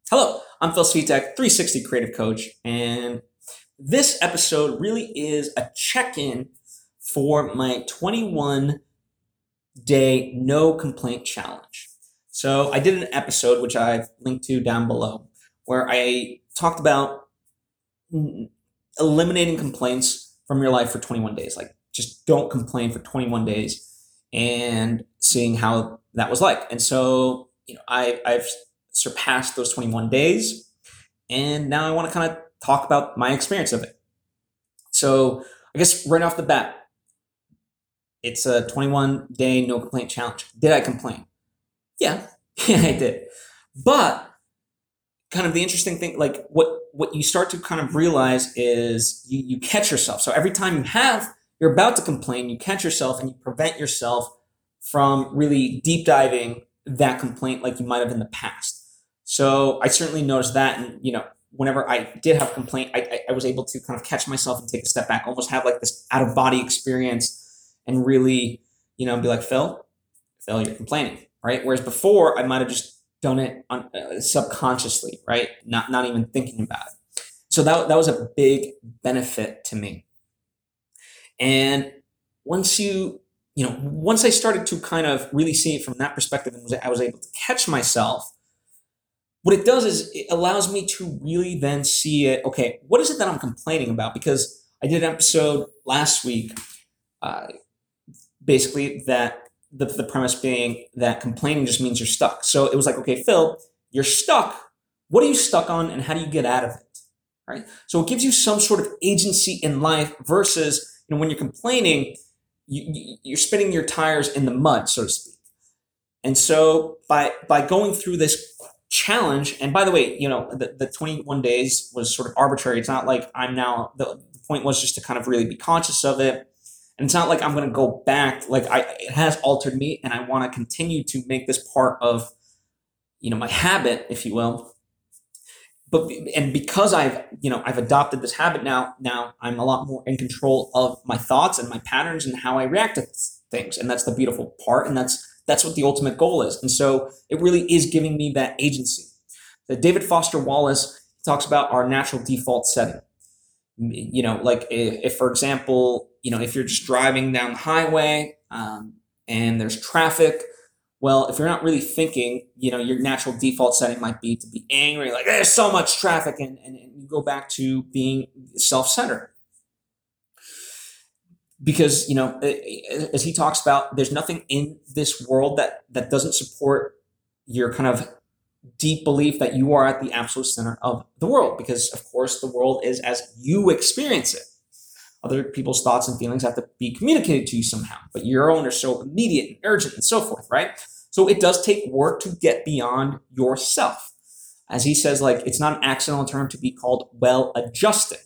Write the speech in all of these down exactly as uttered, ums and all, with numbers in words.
Hello, I'm Phil Svitek, three sixty Creative Coach, and this episode really is a check-in for my twenty-one day no complaint challenge. So I did an episode, which I've linked to down below, where I talked about eliminating complaints from your life for twenty-one days. Like, just don't complain for twenty-one days and seeing how that was like. And so, you know, I, I've surpassed those twenty-one days. And now I want to kind of talk about my experience of it. So I guess right off the bat, it's a twenty-one day no complaint challenge. Did I complain? Yeah, yeah, I did. But kind of the interesting thing, like what, what you start to kind of realize is you, you catch yourself. So every time you have, you're about to complain, you catch yourself and you prevent yourself from really deep diving that complaint like you might have in the past. So I certainly noticed that. And, you know, whenever I did have a complaint, I, I, I was able to kind of catch myself and take a step back, almost have like this out of body experience and really, you know, be like, Phil, Phil, you're complaining, right? Whereas before I might have just done it on, uh, subconsciously, right? Not, not even thinking about it. So that, that was a big benefit to me. And once you, you know, once I started to kind of really see it from that perspective and I was able to catch myself, what it does is it allows me to really then see it. Okay, what is it that I'm complaining about? Because I did an episode last week, uh, basically that the, the premise being that complaining just means you're stuck. So it was like, okay, Phil, you're stuck. What are you stuck on and how do you get out of it? Right? So it gives you some sort of agency in life versus, you know, when you're complaining, you, you're spinning your tires in the mud, so to speak. And so by by going through this challenge, and by the way, you know, the, the twenty-one days was sort of arbitrary. It's not like I'm now, the, the point was just to kind of really be conscious of it. And it's not like I'm going to go back. Like I, it has altered me and I want to continue to make this part of, you know, my habit, if you will. But, and because I've, you know, I've adopted this habit now, now I'm a lot more in control of my thoughts and my patterns and how I react to things. And that's the beautiful part. And that's, that's what the ultimate goal is. And so it really is giving me that agency. The David Foster Wallace talks about our natural default setting. You know, like if, if for example, you know, if you're just driving down the highway um, and there's traffic, well, if you're not really thinking, you know, your natural default setting might be to be angry, like there's so much traffic, and, and, and you go back to being self-centered. Because, you know, as he talks about, there's nothing in this world that, that doesn't support your kind of deep belief that you are at the absolute center of the world. Because, of course, the world is as you experience it. Other people's thoughts and feelings have to be communicated to you somehow, but your own are so immediate and urgent and so forth, right? So it does take work to get beyond yourself. As he says, like, it's not an accidental term to be called well-adjusted.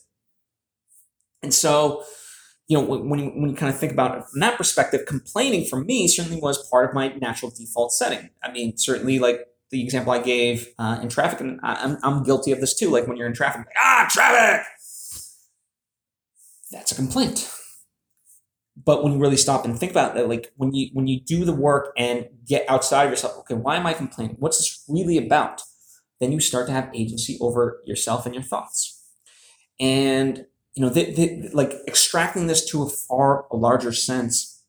And so, you know, when you, when you kind of think about it from that perspective, complaining for me certainly was part of my natural default setting. I mean, certainly like the example I gave uh, in traffic, and I'm, I'm guilty of this too. Like when you're in traffic, like, ah, traffic! That's a complaint. But when you really stop and think about it, like when you when you do the work and get outside of yourself, okay, why am I complaining? What's this really about? Then you start to have agency over yourself and your thoughts. And you know, the, the, like extracting this to a far a larger sense,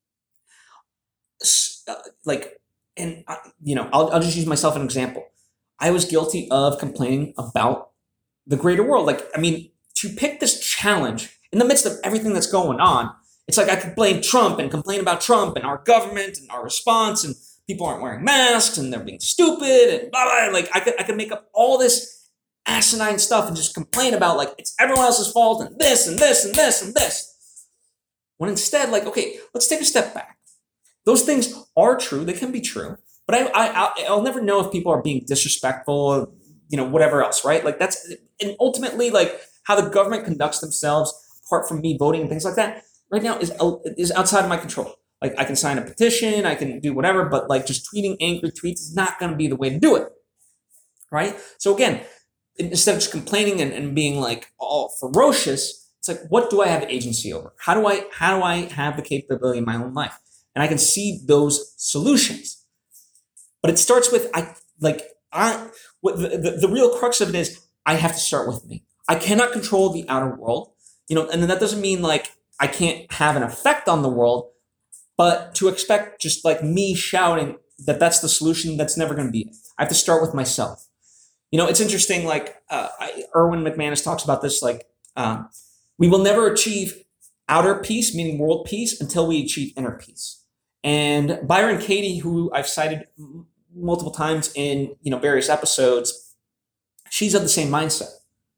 uh, like, and uh, you know, I'll I'll just use myself as an example. I was guilty of complaining about the greater world. Like, I mean, to pick this challenge in the midst of everything that's going on, it's like I could blame Trump and complain about Trump and our government and our response and people aren't wearing masks and they're being stupid and blah, blah. Like I could, I could make up all this asinine stuff and just complain about like, it's everyone else's fault and this and this and this and this. When instead, like, okay, let's take a step back. Those things are true. They can be true. But I, I, I'll never know if people are being disrespectful or, you know, whatever else, right? Like that's, and ultimately like how the government conducts themselves, apart from me voting and things like that, right now is is outside of my control. Like I can sign a petition, I can do whatever, but like just tweeting angry tweets is not going to be the way to do it, right? So again, instead of just complaining and, and being like all ferocious, it's like, what do I have agency over? How do I how do I have the capability in my own life? And I can see those solutions. But it starts with I like I what the, the, the real crux of it is I have to start with me. I cannot control the outer world, you know, and then that doesn't mean like I can't have an effect on the world, but to expect just like me shouting that that's the solution, that's never going to be it. I have to start with myself. You know, it's interesting, like uh, I, Erwin McManus talks about this, like um, we will never achieve outer peace, meaning world peace, until we achieve inner peace. And Byron Katie, who I've cited m- multiple times in, you know, various episodes, she's of the same mindset.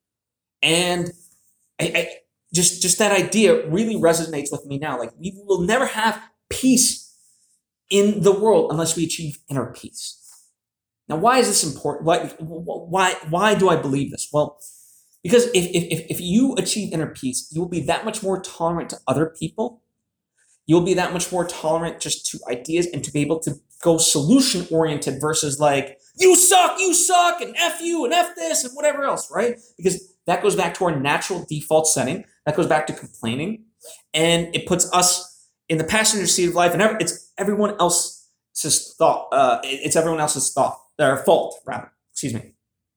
And I, I just, just that idea really resonates with me now. Like we will never have peace in the world unless we achieve inner peace. Now, why is this important? Why, why, why do I believe this? Well, because if, if, if you achieve inner peace, you will be that much more tolerant to other people. You'll be that much more tolerant just to ideas and to be able to go solution oriented versus like, you suck, you suck, and F you, and F this, and whatever else, right? Because that goes back to our natural default setting. That goes back to complaining. And it puts us in the passenger seat of life, and it's everyone else's thought. Uh, it's everyone else's thought, their fault, rather. Excuse me.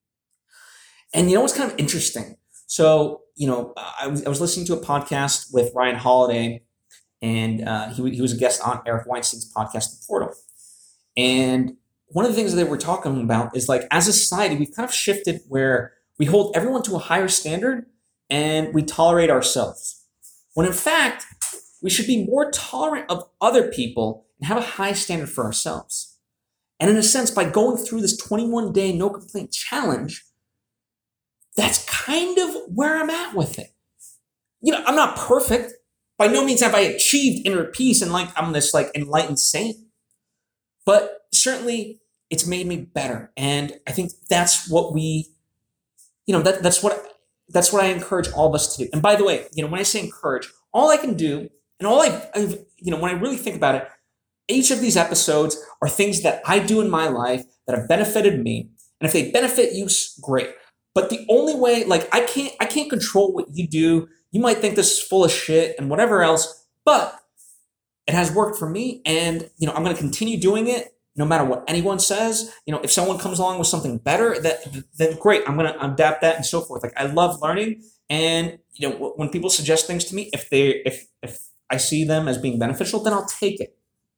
And you know what's kind of interesting? So, you know, I was, I was listening to a podcast with Ryan Holiday, and uh, he, he was a guest on Eric Weinstein's podcast, The Portal. And one of the things that they were talking about is like, as a society, we've kind of shifted where we hold everyone to a higher standard and we tolerate ourselves. When in fact, we should be more tolerant of other people and have a high standard for ourselves. And in a sense, by going through this twenty-one day no complaint challenge, that's kind of where I'm at with it. You know, I'm not perfect. By no means have I achieved inner peace and like I'm this like enlightened saint. But certainly it's made me better. And I think that's what we, you know, that that's what that's what I encourage all of us to do. And by the way, you know, when I say encourage, all I can do and all I, I've, you know, when I really think about it, each of these episodes are things that I do in my life that have benefited me. And if they benefit you, great. But the only way, like I can't, I can't control what you do. You might think this is full of shit and whatever else, but it has worked for me. And, you know, I'm going to continue doing it no matter what anyone says. You know, if someone comes along with something better, that then great. I'm going to adapt that and so forth. Like I love learning. And, you know, when people suggest things to me, if they, if, if I see them as being beneficial, then I'll take it.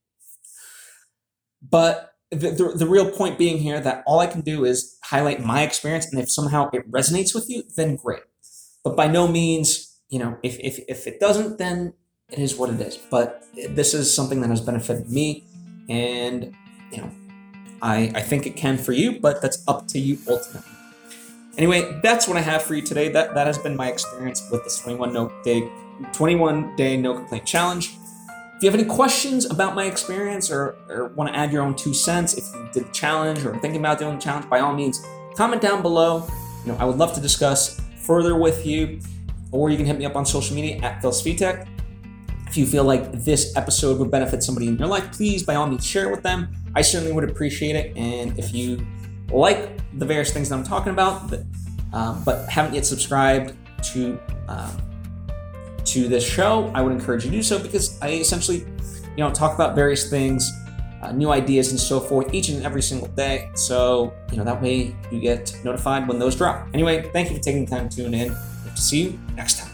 But the, the, the real point being here that all I can do is highlight my experience. And if somehow it resonates with you, then great. But by no means, you know, if, if, if it doesn't, then it is what it is. But this is something that has benefited me. And, you know, I, I think it can for you, but that's up to you ultimately. Anyway, that's what I have for you today. That that has been my experience with this twenty-one day, twenty-one day no complaint challenge. If you have any questions about my experience or, or want to add your own two cents, if you did the challenge or thinking about doing the challenge, by all means, comment down below. You know, I would love to discuss further with you, or you can hit me up on social media at Phil Svitek. If you feel like this episode would benefit somebody in your life, please, by all means, share it with them. I certainly would appreciate it. And if you like the various things that I'm talking about, but, um, but haven't yet subscribed to um, to this show, I would encourage you to do so, because I essentially, you know, talk about various things, uh, new ideas and so forth each and every single day. So, you know, that way you get notified when those drop. Anyway, thank you for taking the time to tune in. Hope to see you next time.